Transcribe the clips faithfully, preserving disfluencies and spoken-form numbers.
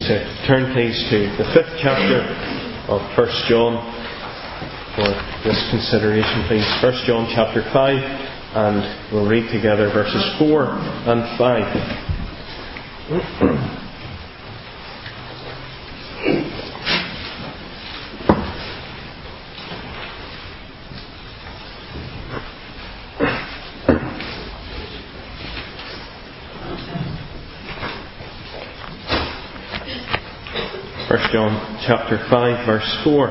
To turn please to the fifth chapter of First John for this consideration, please. First John chapter five, and we'll read together verses four and five. First John chapter five, verse four.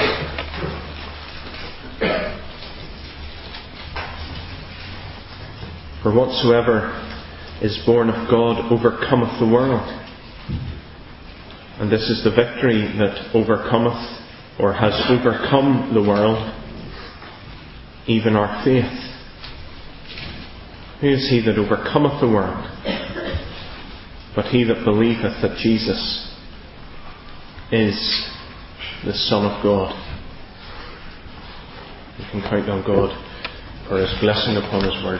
For whatsoever is born of God overcometh the world. And this is the victory that overcometh, or has overcome the world, even our faith. Who is he that overcometh the world? But he that believeth that Jesus is the Son of God. We can count on God for His blessing upon His word.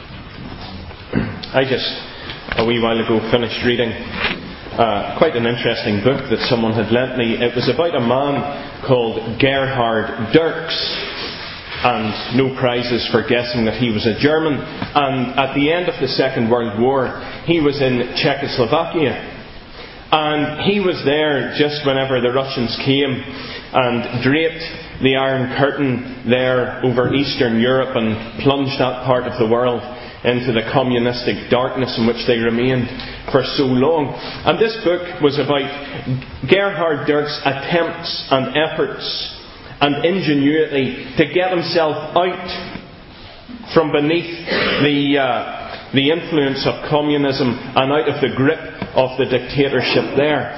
I just, a wee while ago, finished reading uh, quite an interesting book that someone had lent me. It was about a man called Gerhard Dirks, and no prizes for guessing that he was a German. And at the end of the Second World War, he was in Czechoslovakia. And he was there just whenever the Russians came and draped the Iron Curtain there over Eastern Europe and plunged that part of the world into the communistic darkness in which they remained for so long. And this book was about Gerhard Dirks' attempts and efforts and ingenuity to get himself out from beneath the uh, the influence of communism and out of the grip of the dictatorship there.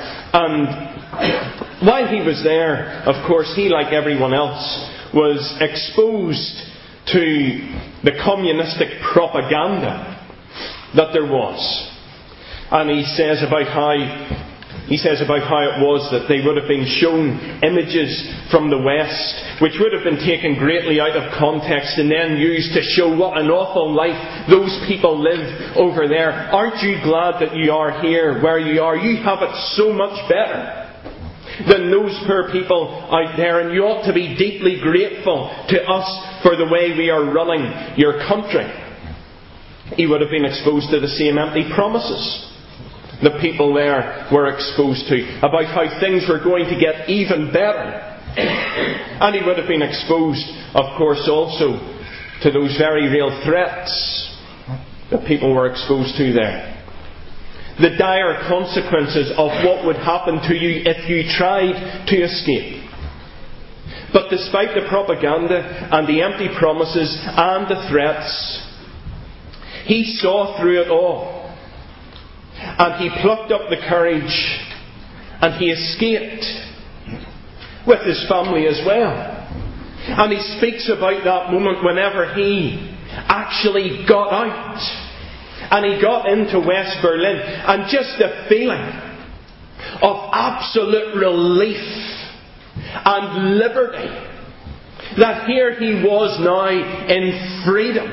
And while he was there, of course, he, like everyone else, was exposed to the communistic propaganda that there was. And he says about how He says about how it was that they would have been shown images from the West which would have been taken greatly out of context and then used to show what an awful life those people live over there. Aren't you glad that you are here where you are? You have it so much better than those poor people out there, and you ought to be deeply grateful to us for the way we are running your country. He would have been exposed to the same empty promises the people there were exposed to, about how things were going to get even better. And he would have been exposed, of course, also to those very real threats that people were exposed to there. The dire consequences of what would happen to you if you tried to escape. But despite the propaganda and the empty promises and the threats, he saw through it all. And he plucked up the courage and he escaped with his family as well. And he speaks about that moment whenever he actually got out and he got into West Berlin, and just the feeling of absolute relief and liberty that here he was now in freedom.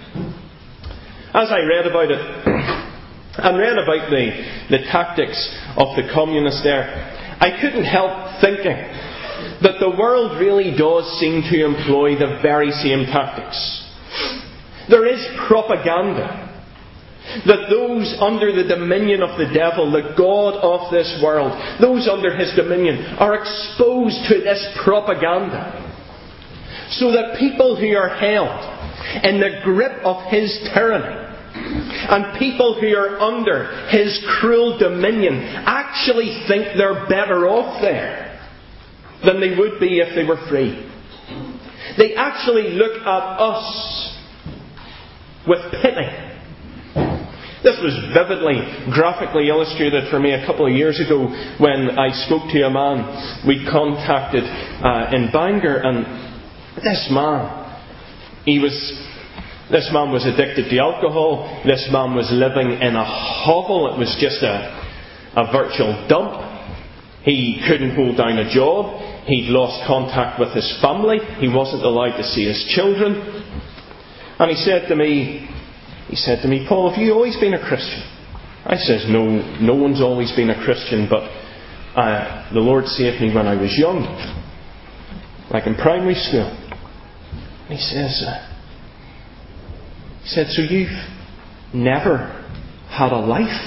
As I read about it and read about the, the tactics of the communists there, I couldn't help thinking that the world really does seem to employ the very same tactics. There is propaganda that those under the dominion of the devil, the god of this world, those under his dominion, are exposed to this propaganda, so that people who are held in the grip of his tyranny and people who are under his cruel dominion actually think they're better off there than they would be if they were free. They actually look at us with pity. This was vividly, graphically illustrated for me a couple of years ago when I spoke to a man we'd contacted uh, in Bangor, and this man, he was This man was addicted to alcohol. This man was living in a hovel. It was just a, a virtual dump. He couldn't hold down a job. He'd lost contact with his family. He wasn't allowed to see his children. And he said to me, he said to me, "Paul, have you always been a Christian?" I says, no, no one's always been a Christian, but uh, the Lord saved me when I was young, like in primary school. And he says, uh, he said, so you've never had a life?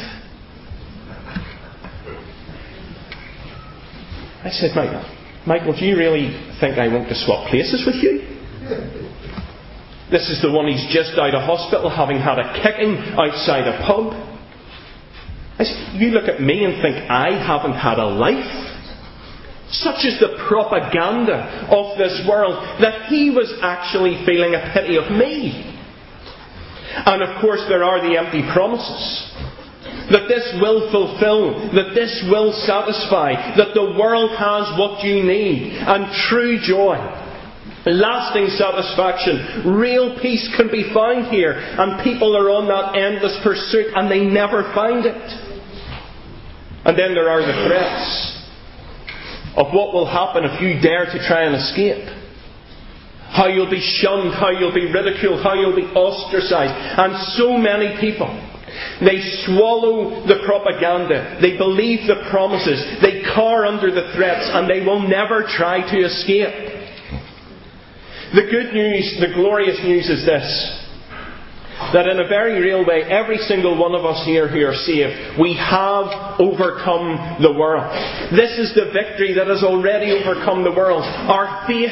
I said, Michael, Michael, do you really think I want to swap places with you? This is the one who's just out of hospital, having had a kicking outside a pub. I said, you look at me and think I haven't had a life? Such is the propaganda of this world that he was actually feeling a pity of me. And of course there are the empty promises. That this will fulfill, that this will satisfy, that the world has what you need, and true joy, lasting satisfaction, real peace can be found here, and people are on that endless pursuit and they never find it. And then there are the threats of what will happen if you dare to try and escape. How you'll be shunned, how you'll be ridiculed, how you'll be ostracised. And so many people, they swallow the propaganda, they believe the promises, they cower under the threats, and they will never try to escape. The good news, the glorious news is this, that in a very real way, every single one of us here who are saved, we have overcome the world. This is the victory that has already overcome the world. Our faith.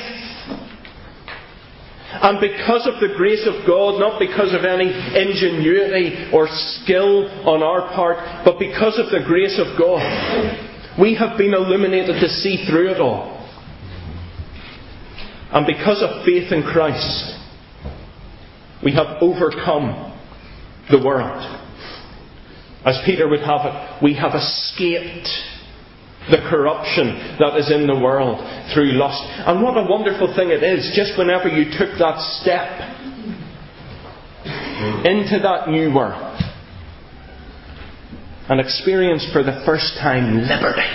And because of the grace of God, not because of any ingenuity or skill on our part, but because of the grace of God, we have been illuminated to see through it all. And because of faith in Christ, we have overcome the world. As Peter would have it, we have escaped the corruption that is in the world through lust. And what a wonderful thing it is, just whenever you took that step into that new world and experienced for the first time liberty,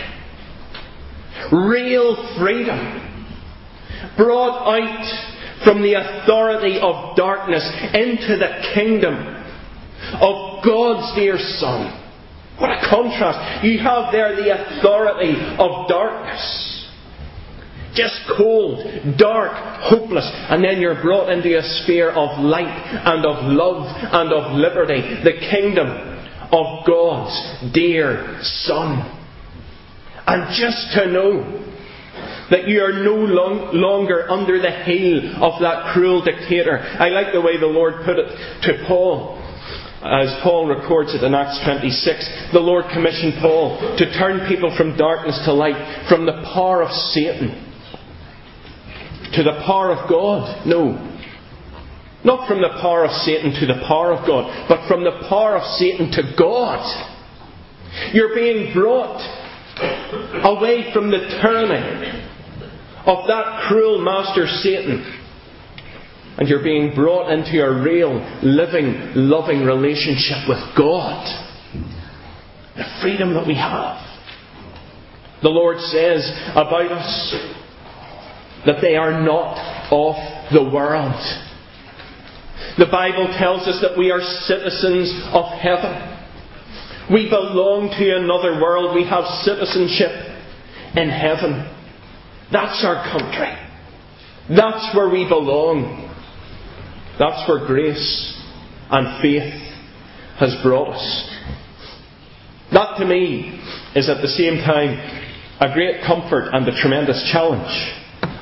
real freedom, brought out from the authority of darkness into the kingdom of God's dear Son. What a contrast. You have there the authority of darkness. Just cold, dark, hopeless. And then you're brought into a sphere of light and of love and of liberty. The kingdom of God's dear Son. And just to know that you are no long, longer under the heel of that cruel dictator. I like the way the Lord put it to Paul. As Paul records it in Acts twenty-six, the Lord commissioned Paul to turn people from darkness to light, from the power of Satan to the power of God. No. Not from the power of Satan to the power of God, but from the power of Satan to God. You're being brought away from the tyranny of that cruel master Satan. And you're being brought into a real, living, loving relationship with God. The freedom that we have. The Lord says about us that they are not of the world. The Bible tells us that we are citizens of heaven. We belong to another world. We have citizenship in heaven. That's our country. That's where we belong. That's where grace and faith has brought us. That to me is at the same time a great comfort and a tremendous challenge.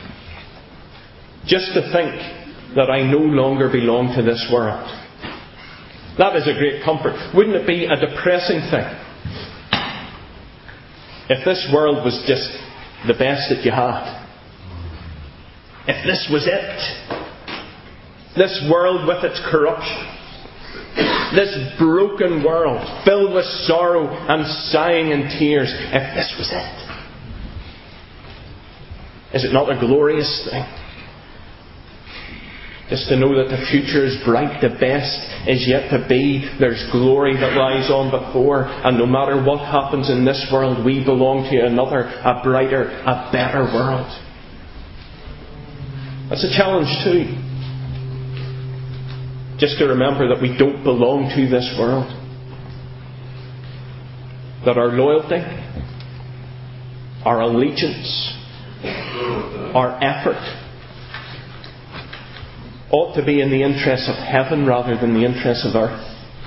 Just to think that I no longer belong to this world. That is a great comfort. Wouldn't it be a depressing thing if this world was just the best that you had? If this was it? This world with its corruption. This broken world filled with sorrow and sighing and tears. If this was it? Is it not a glorious thing? Just to know that the future is bright, the best is yet to be. There's glory that lies on before. And no matter what happens in this world, we belong to another, a brighter, a better world. That's a challenge too. Just to remember that we don't belong to this world. That our loyalty, our allegiance, our effort ought to be in the interests of heaven rather than the interests of earth.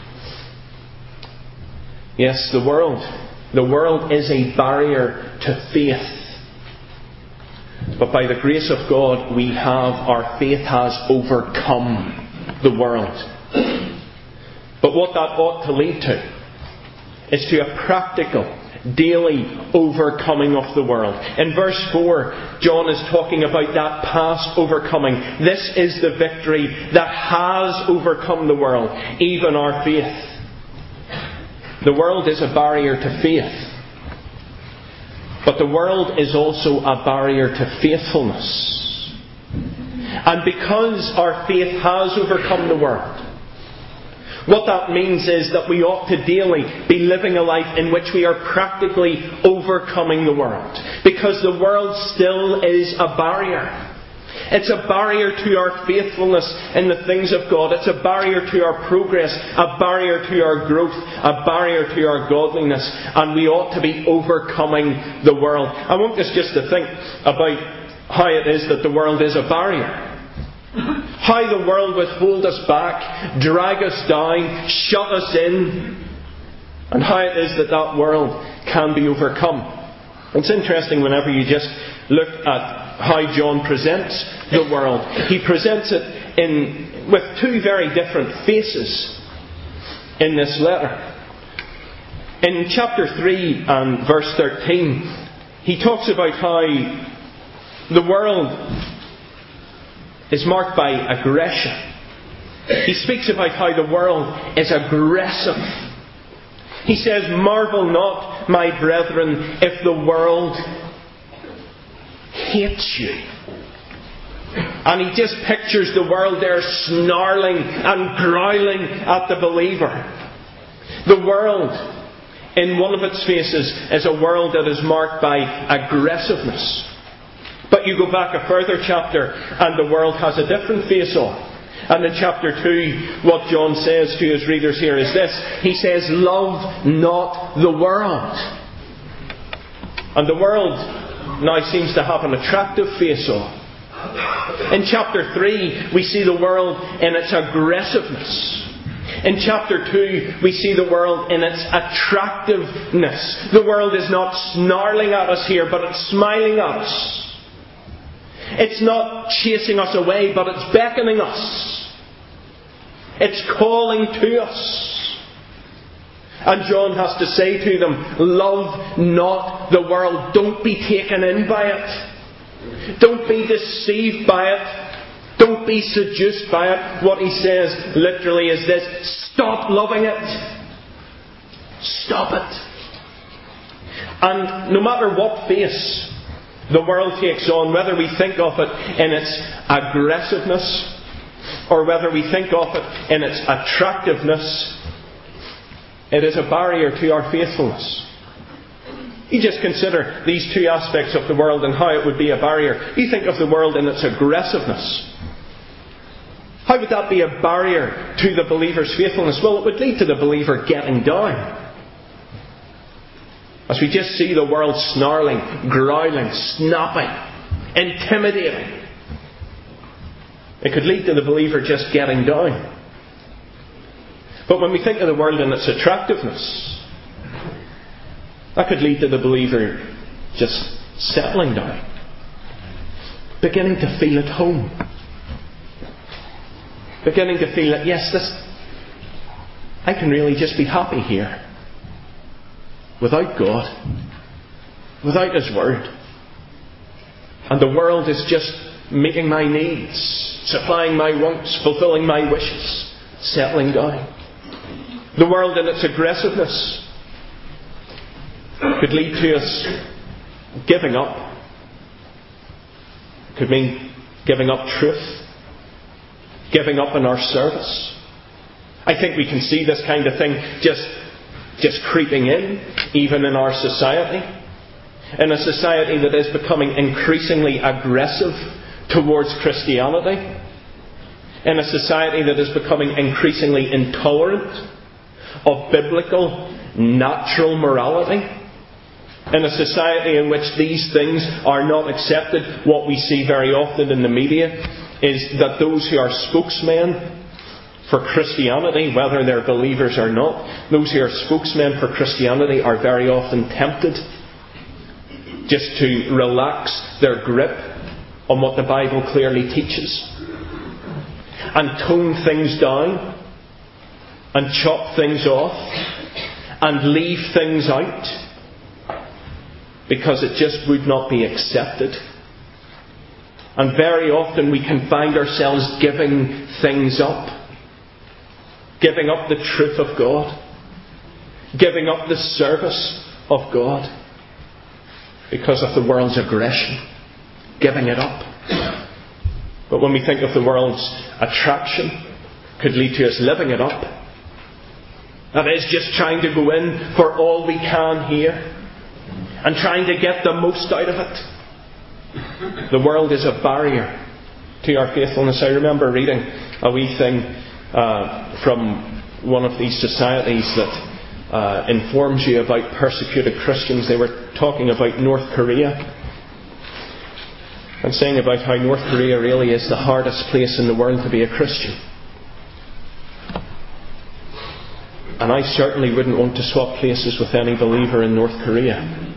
Yes, the world. The world is a barrier to faith. But by the grace of God, we have, our faith has overcome the world. But what that ought to lead to is to a practical, daily overcoming of the world. In verse four, John is talking about that past overcoming. This is the victory that has overcome the world, even our faith. The world is a barrier to faith. But the world is also a barrier to faithfulness. And because our faith has overcome the world, what that means is that we ought to daily be living a life in which we are practically overcoming the world. Because the world still is a barrier. It's a barrier to our faithfulness in the things of God. It's a barrier to our progress, a barrier to our growth, a barrier to our godliness. And we ought to be overcoming the world. I want us just to think about how it is that the world is a barrier. How the world would hold us back, drag us down, shut us in. And how it is that that world can be overcome. It's interesting whenever you just look at how John presents the world. He presents it in with two very different faces in this letter. In chapter three and verse thirteen, he talks about how the world is marked by aggression. He speaks about how the world is aggressive. He says, "Marvel not, my brethren, if the world hates you." And he just pictures the world there snarling and growling at the believer. The world, in one of its faces, is a world that is marked by aggressiveness. But you go back a further chapter and the world has a different face on. And in chapter two, what John says to his readers here is this. He says, "Love not the world." And the world now seems to have an attractive face on. In chapter three, we see the world in its aggressiveness. In chapter two, we see the world in its attractiveness. The world is not snarling at us here, but it's smiling at us. It's not chasing us away, but it's beckoning us. It's calling to us. And John has to say to them, love not the world. Don't be taken in by it. Don't be deceived by it. Don't be seduced by it. What he says literally is this: stop loving it. Stop it. And no matter what face the world takes on, whether we think of it in its aggressiveness or whether we think of it in its attractiveness, it is a barrier to our faithfulness. You just consider these two aspects of the world and how it would be a barrier. You think of the world in its aggressiveness. How would that be a barrier to the believer's faithfulness? Well, it would lead to the believer getting down. As we just see the world snarling, growling, snapping, intimidating. It could lead to the believer just getting down. But when we think of the world in its attractiveness, that could lead to the believer just settling down, beginning to feel at home, beginning to feel that, yes, this, I can really just be happy here, without God, without His Word, and the world is just meeting my needs, supplying my wants, fulfilling my wishes, settling down. The world in its aggressiveness could lead to us giving up. It could mean giving up truth, giving up in our service. I think we can see this kind of thing just, just creeping in, even in our society. In a society that is becoming increasingly aggressive towards Christianity. In a society that is becoming increasingly intolerant of biblical, natural morality. In a society in which these things are not accepted, what we see very often in the media is that those who are spokesmen for Christianity, whether they're believers or not, those who are spokesmen for Christianity are very often tempted just to relax their grip on what the Bible clearly teaches and tone things down and chop things off and leave things out because it just would not be accepted. And very often we can find ourselves giving things up. Giving up the truth of God. Giving up the service of God. Because of the world's aggression. Giving it up. But when we think of the world's attraction, could lead to us living it up. That is, just trying to go in for all we can here. And trying to get the most out of it. The world is a barrier to our faithfulness. I remember reading a wee thing uh, from one of these societies that uh, informs you about persecuted Christians. They were talking about North Korea and saying about how North Korea really is the hardest place in the world to be a Christian. And I certainly wouldn't want to swap places with any believer in North Korea.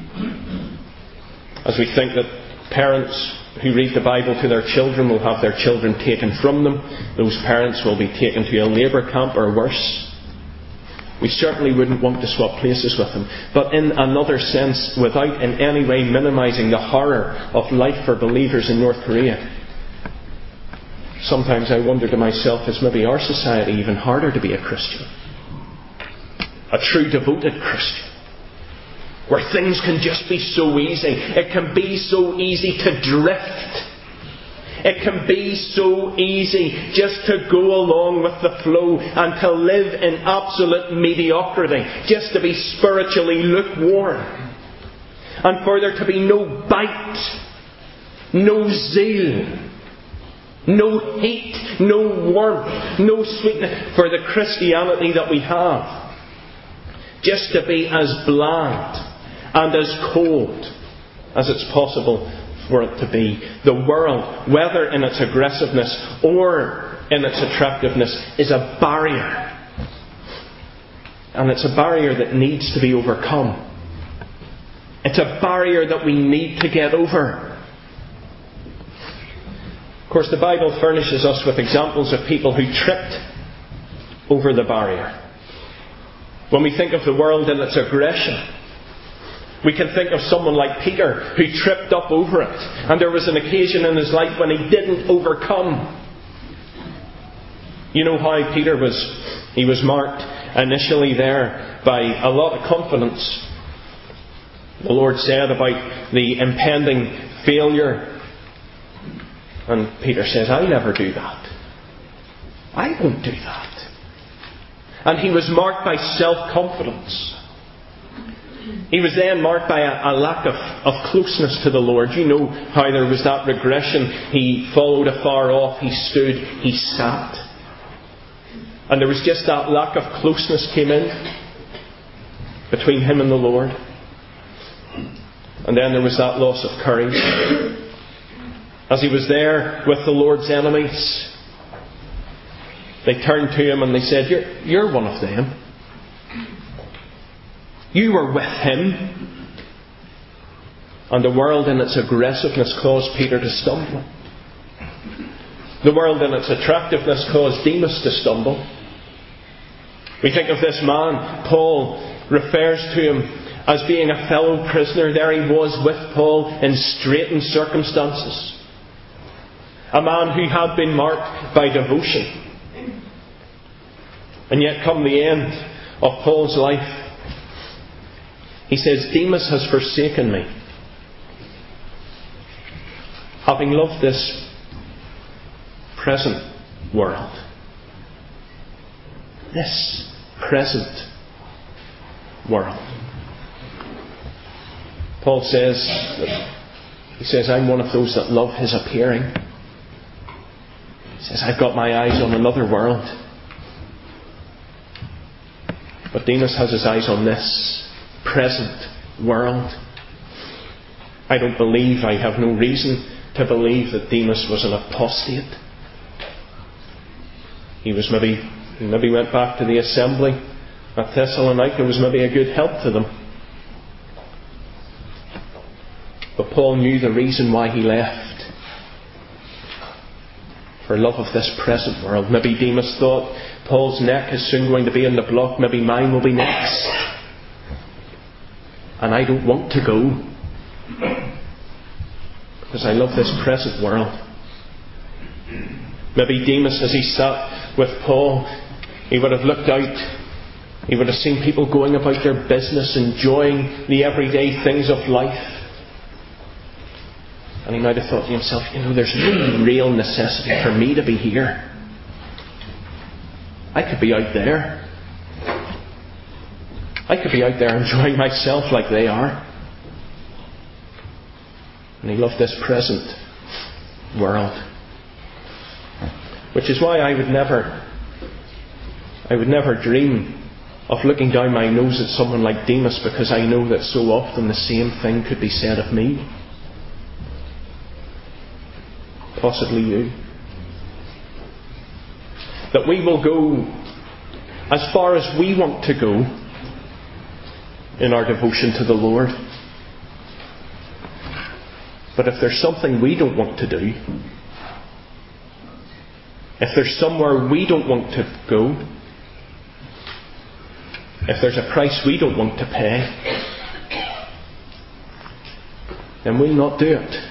As we think that parents who read the Bible to their children will have their children taken from them. Those parents will be taken to a labour camp or worse. We certainly wouldn't want to swap places with them. But in another sense, without in any way minimising the horror of life for believers in North Korea, sometimes I wonder to myself, is maybe our society even harder to be a Christian? A true devoted Christian. Where things can just be so easy. It can be so easy to drift. It can be so easy just to go along with the flow and to live in absolute mediocrity. Just to be spiritually lukewarm. And for there to be no bite, no zeal, no heat, no warmth, no sweetness for the Christianity that we have. Just to be as bland and as cold as it's possible for it to be. The world, whether in its aggressiveness or in its attractiveness, is a barrier. And it's a barrier that needs to be overcome. It's a barrier that we need to get over. Of course, the Bible furnishes us with examples of people who tripped over the barrier. When we think of the world and its aggression, we can think of someone like Peter who tripped up over it. And there was an occasion in his life when he didn't overcome. You know how Peter was, he was marked initially there by a lot of confidence. The Lord said about the impending failure. And Peter says, I never do that. I won't do that. And he was marked by self-confidence. He was then marked by a, a lack of, of closeness to the Lord. You know how there was that regression. He followed afar off, he stood, he sat. And there was just that lack of closeness came in between him and the Lord. And then there was that loss of courage. As he was there with the Lord's enemies, they turned to him and they said, You're, you're one of them. You were with him. And the world in its aggressiveness caused Peter to stumble. The world in its attractiveness caused Demas to stumble. We think of this man, Paul refers to him as being a fellow prisoner. There he was with Paul in straitened circumstances. A man who had been marked by devotion. And yet come the end of Paul's life, he says, Demas has forsaken me, having loved this present world. This present world. Paul says, he says, I'm one of those that love his appearing. He says, I've got my eyes on another world. But Demas has his eyes on this present world. I don't believe, I have no reason to believe that Demas was an apostate. He was maybe, he maybe went back to the assembly at Thessalonica, was maybe a good help to them. But Paul knew the reason why he left. For love of this present world. Maybe Demas thought, Paul's neck is soon going to be in the block, maybe mine will be next. And I don't want to go. Because I love this present world. Maybe Demas, as he sat with Paul, he would have looked out. He would have seen people going about their business, enjoying the everyday things of life. And he might have thought to himself, you know, there's no real necessity for me to be here. I could be out there. I could be out there enjoying myself like they are. And he loved this present world. Which is why I would never, I would never dream of looking down my nose at someone like Demas, because I know that so often the same thing could be said of me. Possibly you. That we will go as far as we want to go in our devotion to the Lord. But if there's something we don't want to do, if there's somewhere we don't want to go, if there's a price we don't want to pay, then we'll not do it.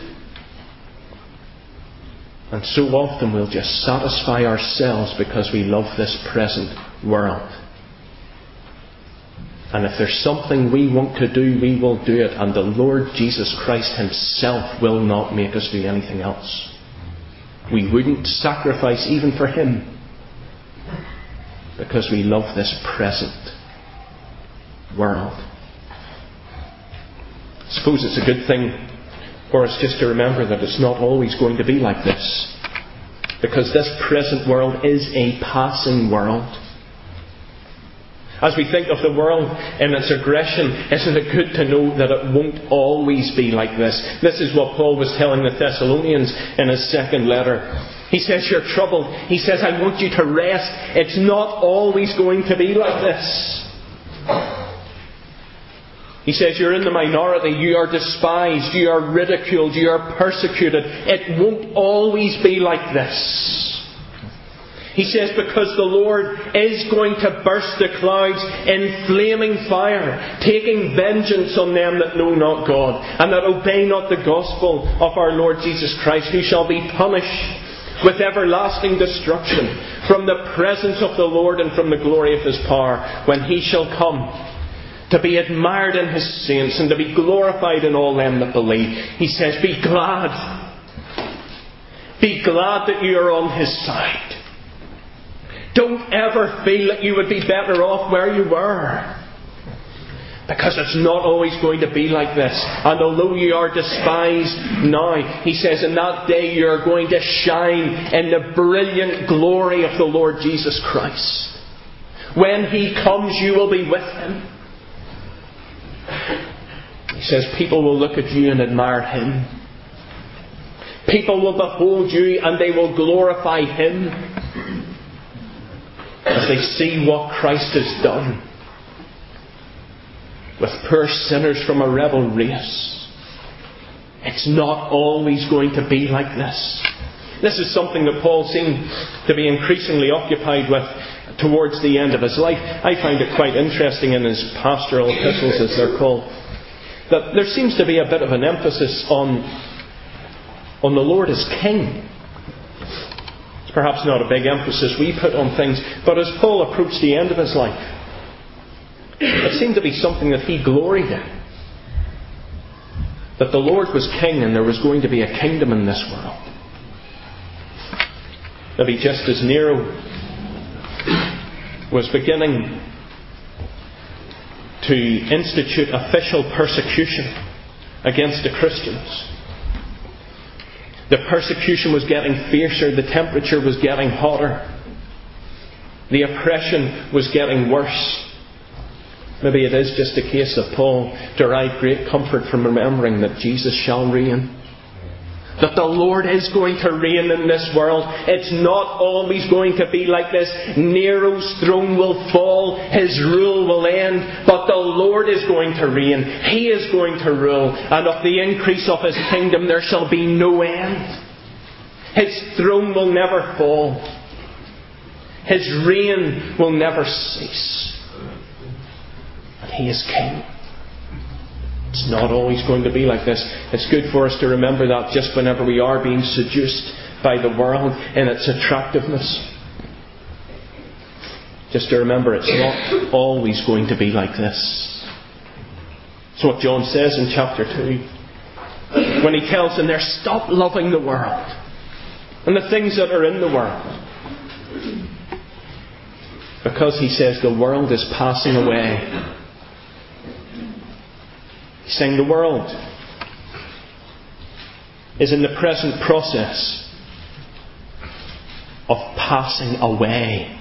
And so often we'll just satisfy ourselves because we love this present world. And if there's something we want to do, we will do it. And the Lord Jesus Christ Himself will not make us do anything else. We wouldn't sacrifice even for Him, because we love this present world. I suppose it's a good thing for us just to remember that it's not always going to be like this. Because this present world is a passing world. As we think of the world in its aggression, isn't it good to know that it won't always be like this? This is what Paul was telling the Thessalonians in his second letter. He says, you're troubled. He says, I want you to rest. It's not always going to be like this. He says, you're in the minority, you are despised, you are ridiculed, you are persecuted. It won't always be like this. He says, because the Lord is going to burst the clouds in flaming fire, taking vengeance on them that know not God, and that obey not the gospel of our Lord Jesus Christ, who shall be punished with everlasting destruction from the presence of the Lord and from the glory of His power, when He shall come to be admired in His saints and to be glorified in all them that believe. He says, be glad. Be glad that you are on His side. Don't ever feel that you would be better off where you were. Because it's not always going to be like this. And although you are despised now, He says in that day you are going to shine in the brilliant glory of the Lord Jesus Christ. When He comes, you will be with Him. He says people will look at you and admire Him. People will behold you and they will glorify Him as they see what Christ has done with poor sinners from a rebel race. It's not always going to be like this. This is something that Paul seemed to be increasingly occupied with towards the end of his life. I find it quite interesting in his pastoral epistles, as they're called, that there seems to be a bit of an emphasis on, on the Lord as King. It's perhaps not a big emphasis we put on things, but as Paul approached the end of his life, it seemed to be something that he gloried in. That the Lord was King and there was going to be a kingdom in this world. Maybe just as Nero was beginning to institute official persecution against the Christians. The persecution was getting fiercer, the temperature was getting hotter, the oppression was getting worse. Maybe it is just a case of Paul derived great comfort from remembering that Jesus shall reign. That the Lord is going to reign in this world. It's not always going to be like this. Nero's throne will fall. His rule will end. But the Lord is going to reign. He is going to rule. And of the increase of His kingdom there shall be no end. His throne will never fall. His reign will never cease. And He is King. It's not always going to be like this. It's good for us to remember that just whenever we are being seduced by the world in its attractiveness. Just to remember it's not always going to be like this. That's what John says in chapter two. When he tells them there, stop loving the world and the things that are in the world. Because he says the world is passing away. He's saying the world is in the present process of passing away.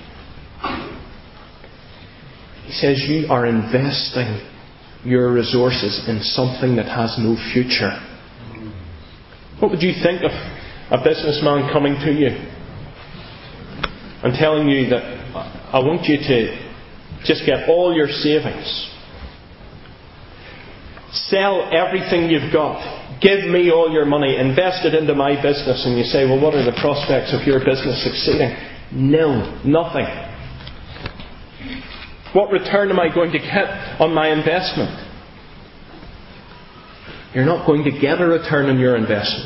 He says you are investing your resources in something that has no future. What would you think of a businessman coming to you and telling you that I want you to just get all your savings, sell everything you've got, give me all your money, invest it into my business, and you say, well, what are the prospects of your business succeeding? Nil. Nothing. What return am I going to get on my investment? You're not going to get a return on your investment.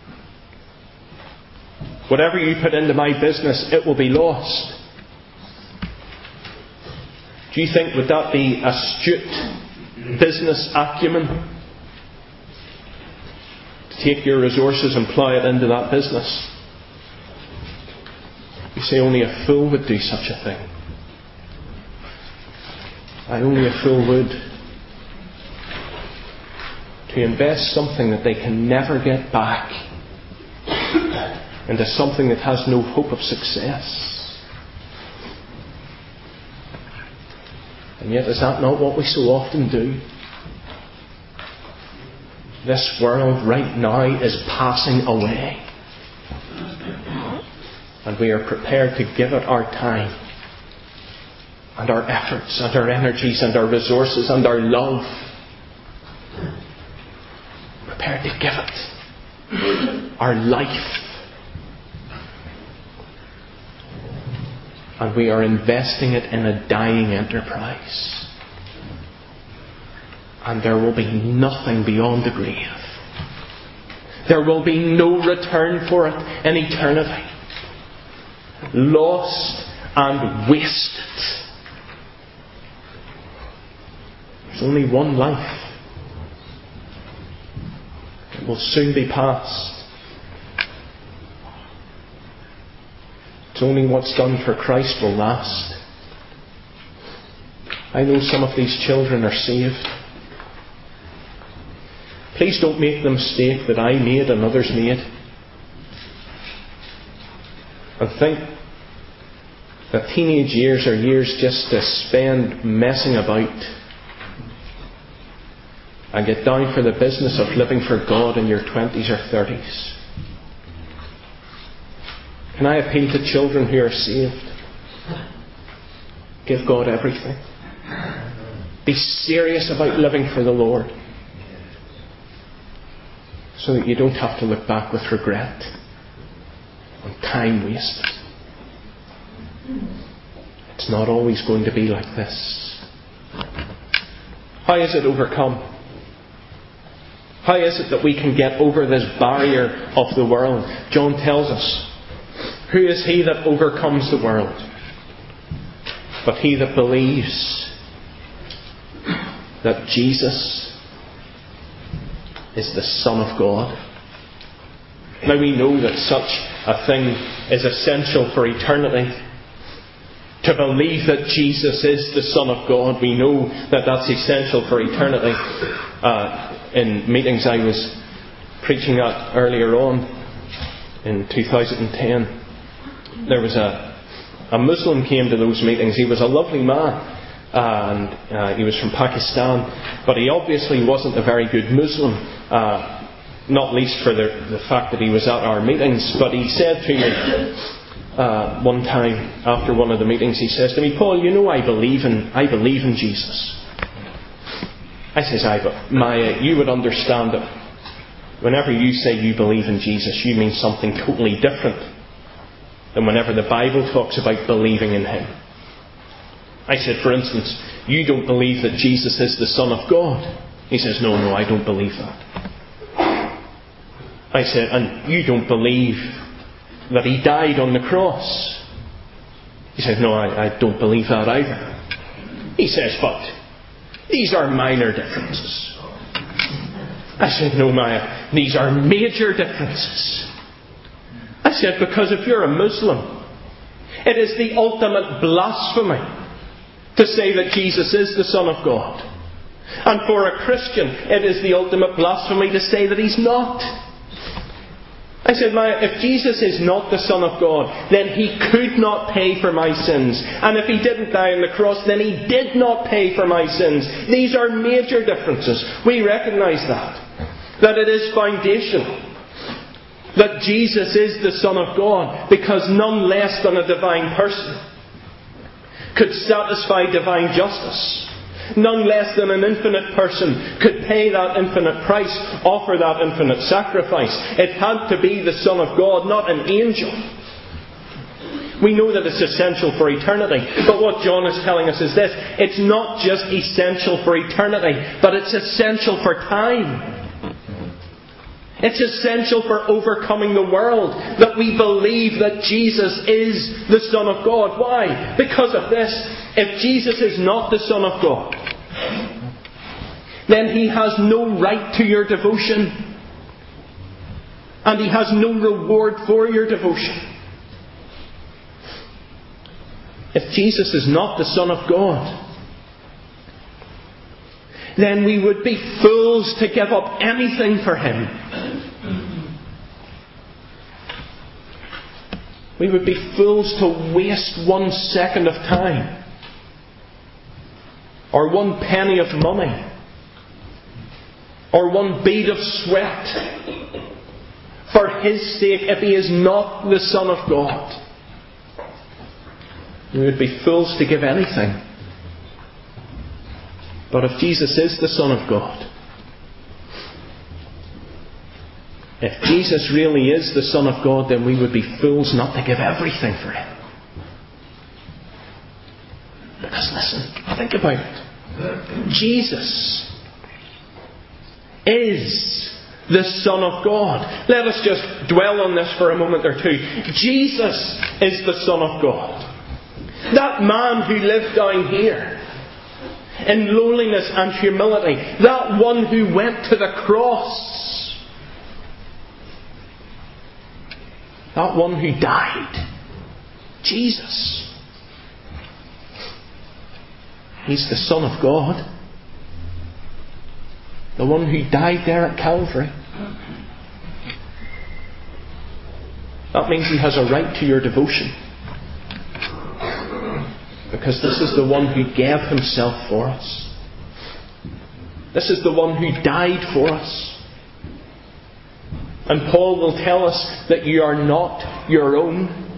Whatever you put into my business, it will be lost. Do you think would that be astute business acumen? To take your resources and plough it into that business? You say only a fool would do such a thing. I only a fool would. To invest something that they can never get back into something that has no hope of success. And yet, is that not what we so often do? This world right now is passing away. And we are prepared to give it our time, and our efforts, and our energies, and our resources, and our love. Prepared to give it our life. And we are investing it in a dying enterprise. And there will be nothing beyond the grave. There will be no return for it in eternity. Lost and wasted. There's only one life. It will soon be past. It's only what's done for Christ will last. I know some of these children are saved. Please don't make the mistake that I made and others made, and think that teenage years are years just to spend messing about and get down for the business of living for God in your twenties or thirties. Can I appeal to children who are saved? Give God everything. Be serious about living for the Lord, so that you don't have to look back with regret on time wasted. It's not always going to be like this. How is it overcome? How is it that we can get over this barrier of the world? John tells us, who is he that overcomes the world? But he that believes that Jesus is the Son of God. Now we know that such a thing is essential for eternity. To believe that Jesus is the Son of God, we know that that's essential for eternity. Uh, in meetings I was preaching at earlier on in two thousand ten, there was a, a Muslim came to those meetings. He was a lovely man, and uh, he was from Pakistan, but he obviously wasn't a very good Muslim, uh, not least for the, the fact that he was at our meetings. But he said to me uh, one time after one of the meetings, he says to me, "Paul, you know I believe in I believe in Jesus." I says, "Aye, but Maya, you would understand that whenever you say you believe in Jesus, you mean something totally different than whenever the Bible talks about believing in Him." I said, "For instance, you don't believe that Jesus is the Son of God." He says, "No, no, I don't believe that." I said, "And you don't believe that He died on the cross?" He said, "No, I, I don't believe that either." He says, "But these are minor differences." I said, "No, Maya, these are major differences." I said, "Because if you're a Muslim, it is the ultimate blasphemy to say that Jesus is the Son of God. And for a Christian, it is the ultimate blasphemy to say that He's not." I said, "Maya, if Jesus is not the Son of God, then He could not pay for my sins. And if He didn't die on the cross, then He did not pay for my sins." These are major differences. We recognise that. That it is foundational. That Jesus is the Son of God, because none less than a divine person could satisfy divine justice. None less than an infinite person could pay that infinite price, offer that infinite sacrifice. It had to be the Son of God, not an angel. We know that it's essential for eternity. But what John is telling us is this: it's not just essential for eternity, but it's essential for time. It's essential for overcoming the world that we believe that Jesus is the Son of God. Why? Because of this. If Jesus is not the Son of God, then He has no right to your devotion. And He has no reward for your devotion. If Jesus is not the Son of God, then we would be fools to give up anything for Him. We would be fools to waste one second of time, or one penny of money, or one bead of sweat for His sake if He is not the Son of God. We would be fools to give anything. But if Jesus is the Son of God, if Jesus really is the Son of God, then we would be fools not to give everything for Him. Because listen, think about it. Jesus is the Son of God. Let us just dwell on this for a moment or two. Jesus is the Son of God. That man who lived down here in lowliness and humility, that one who went to the cross, that one who died, Jesus, He's the Son of God, the one who died there at Calvary. That means He has a right to your devotion, because this is the one who gave Himself for us. This is the one who died for us. And Paul will tell us that you are not your own.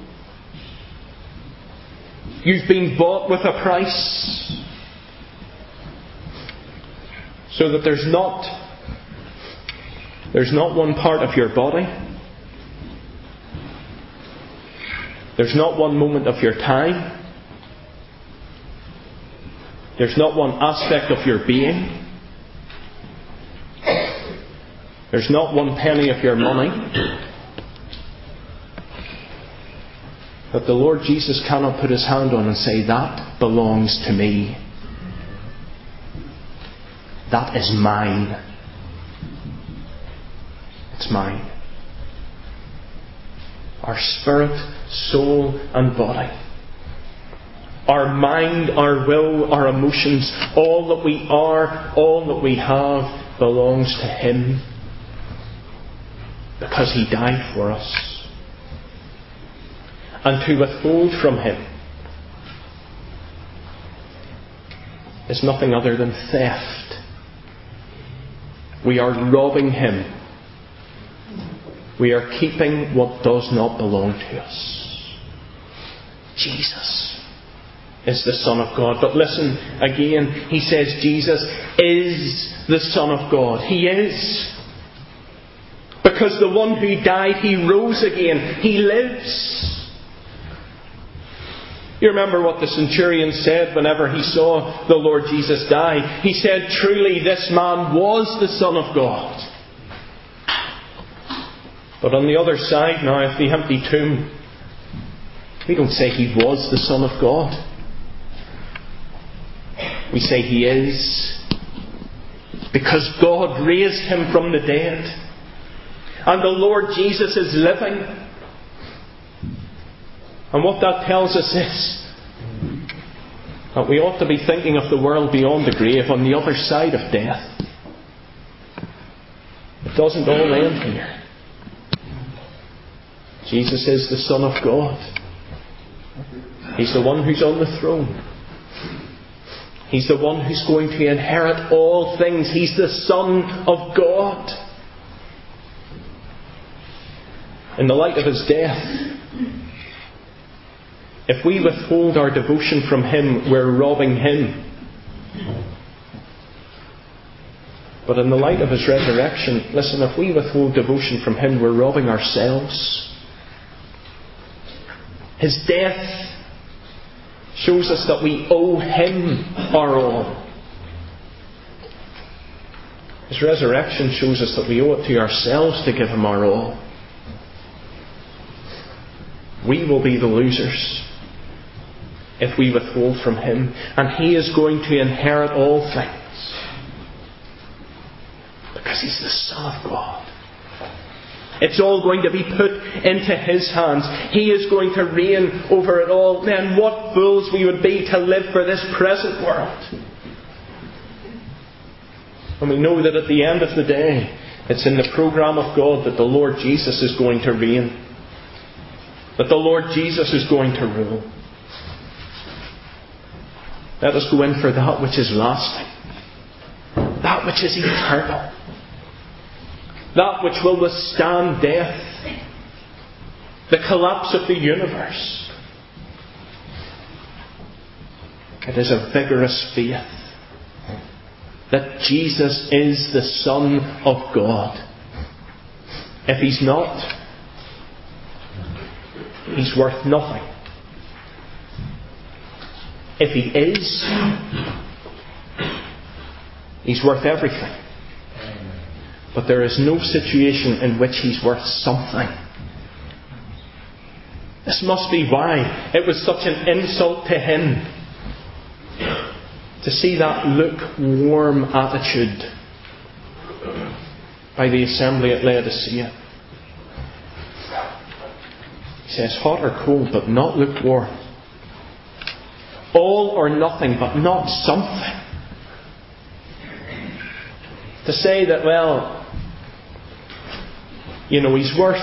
You've been bought with a price. So that there's not there's not one part of your body, there's not one moment of your time, there's not one aspect of your being, there's not one penny of your money that the Lord Jesus cannot put His hand on and say, that belongs to me. That is mine. It's mine. Our spirit, soul and body, our mind, our will, our emotions, all that we are, all that we have belongs to Him, because He died for us. And to withhold from Him is nothing other than theft. We are robbing Him. We are keeping what does not belong to us. Jesus is the Son of God. But listen, again, he says Jesus is the Son of God. He is. Because the one who died, He rose again. He lives. You remember what the centurion said whenever he saw the Lord Jesus die. He said, truly this man was the Son of God. But on the other side now of the empty tomb, we don't say He was the Son of God. We say He is. Because God raised Him from the dead. And the Lord Jesus is living. And what that tells us is that we ought to be thinking of the world beyond the grave, on the other side of death. It doesn't all end here. Jesus is the Son of God. He's the one who's on the throne. He's the one who's going to inherit all things. He's the Son of God. In the light of His death, if we withhold our devotion from Him, we're robbing Him. But in the light of His resurrection, listen, if we withhold devotion from Him, we're robbing ourselves. His death shows us that we owe Him our all. His resurrection shows us that we owe it to ourselves to give Him our all. We will be the losers if we withhold from Him. And He is going to inherit all things. Because He's the Son of God. It's all going to be put into His hands. He is going to reign over it all. Then what fools we would be to live for this present world. And we know that at the end of the day, it's in the programme of God that the Lord Jesus is going to reign. That the Lord Jesus is going to rule. Let us go in for that which is lasting. That which is eternal. That which will withstand death. The collapse of the universe. It is a vigorous faith that Jesus is the Son of God. If He's not, He's worth nothing. If He is, He's worth everything. But there is no situation in which He's worth something. This must be why it was such an insult to Him to see that lukewarm attitude by the assembly at Laodicea. He says, hot or cold, but not lukewarm. All or nothing, but not something. To say that, well, you know, he's worth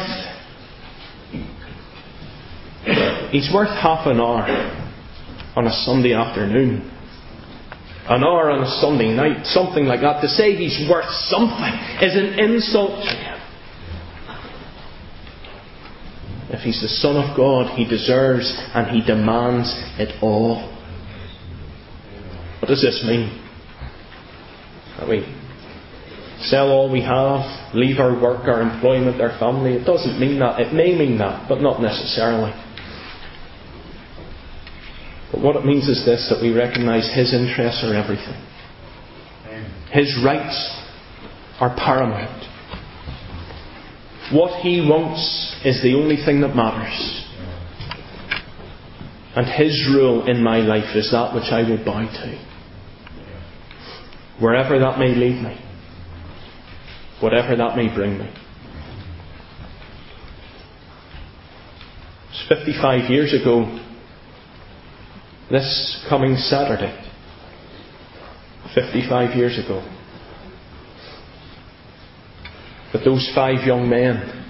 he's worth half an hour on a Sunday afternoon, an hour on a Sunday night, something like that. To say he's worth something is an insult to Him. If He's the Son of God, He deserves and He demands it all. What does this mean? That we sell all we have, leave our work, our employment, our family? It doesn't mean that. It may mean that, but not necessarily. But what it means is this, that we recognise His interests are everything. His rights are paramount. What He wants is the only thing that matters. And His rule in my life is that which I will bow to. Wherever that may lead me. Whatever that may bring me. It's fifty-five years ago, this coming Saturday. fifty-five years ago. That those five young men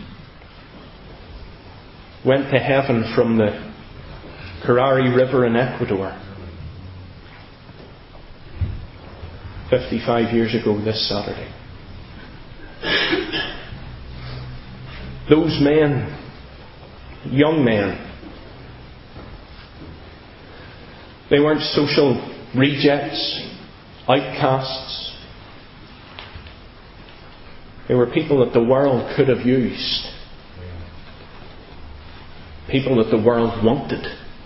went to heaven from the Carari River in Ecuador. fifty-five years ago this Saturday. Those men, young men, they weren't social rejects, outcasts. They were people that the world could have used. People that the world wanted.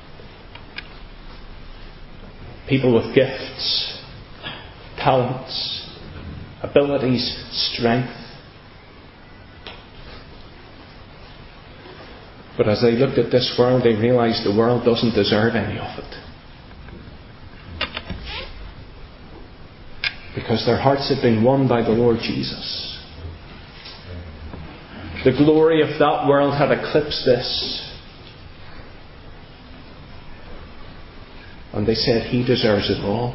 People with gifts, talents, abilities, strength. But as they looked at this world, they realized the world doesn't deserve any of it. Because their hearts had been won by the Lord Jesus. The glory of that world had eclipsed this. And they said, He deserves it all.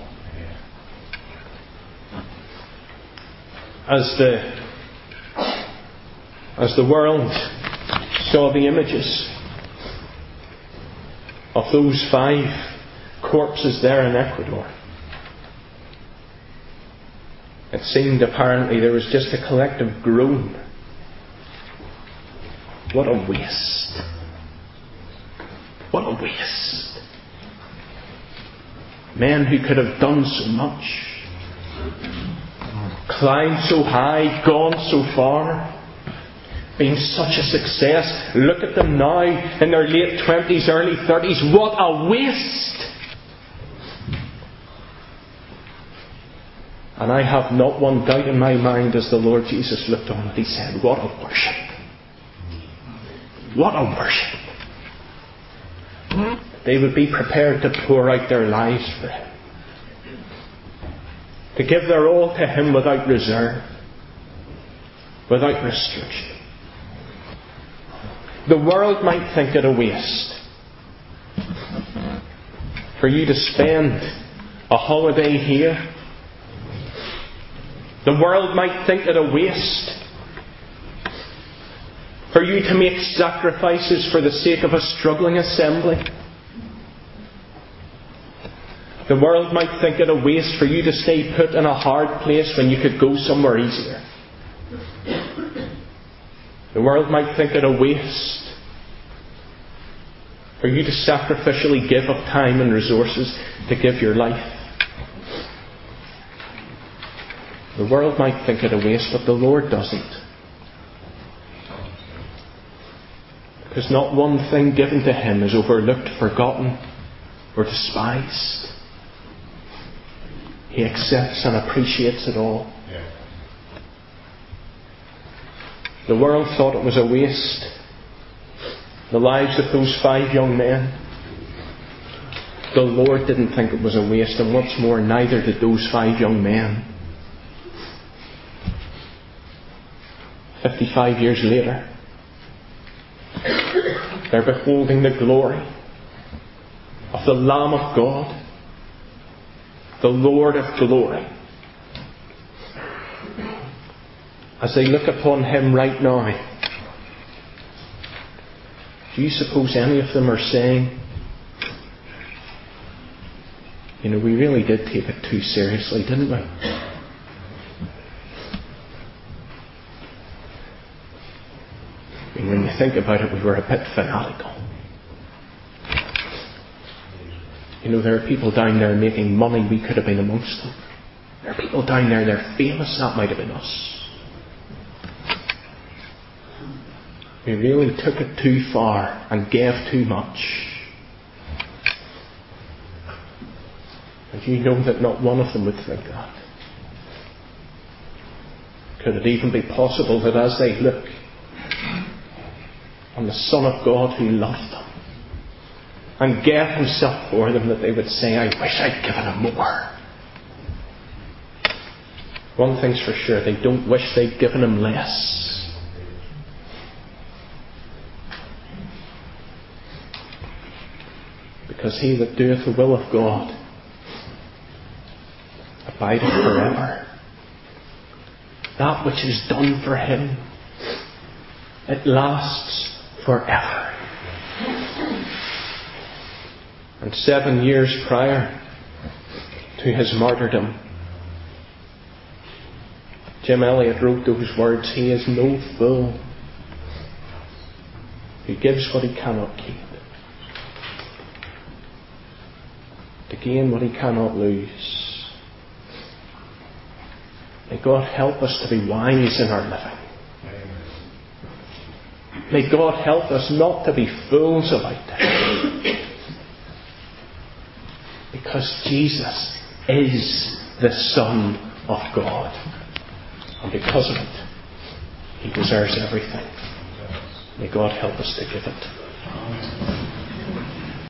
As the, as the world saw the images of those five corpses there in Ecuador, it seemed apparently there was just a collective groan. What a waste. What a waste. Men who could have done so much, climbed so high, gone so far, been such a success. Look at them now in their late twenties, early thirties. What a waste! And I have not one doubt in my mind as the Lord Jesus looked on it, He said, what a worship. What a worship. They would be prepared to pour out their lives for Him. To give their all to Him without reserve. Without restriction. The world might think it a waste for you to spend a holiday here. The world might think it a waste for you to make sacrifices for the sake of a struggling assembly. The world might think it a waste for you to stay put in a hard place when you could go somewhere easier. The world might think it a waste for you to sacrificially give up time and resources to give your life. The world might think it a waste, but the Lord doesn't. Because not one thing given to Him is overlooked, forgotten, or despised. He accepts and appreciates it all. Yeah. The world thought it was a waste. The lives of those five young men. The Lord didn't think it was a waste, and what's more, neither did those five young men. Fifty-five years later, they're beholding the glory of the Lamb of God, the Lord of glory. As they look upon Him right now, do you suppose any of them are saying, you know, we really did take it too seriously, didn't we? And when you think about it, we were a bit fanatical. You know, there are people down there making money. We could have been amongst them. There are people down there, they're famous. That might have been us. We really took it too far and gave too much. And you know that not one of them would think that. Could it even be possible that as they look on the Son of God who loved them and gave Himself for them, that they would say, I wish I'd given Him more. One thing's for sure, they don't wish they'd given Him less. Because he that doeth the will of God abideth forever. That which is done for Him, it lasts forever. And seven years prior to His martyrdom, Jim Elliot wrote those words, he is no fool who gives what he cannot keep to gain what he cannot lose. May God help us to be wise in our living. May God help us not to be fools about it. Because Jesus is the Son of God. And because of it, He deserves everything. May God help us to give it.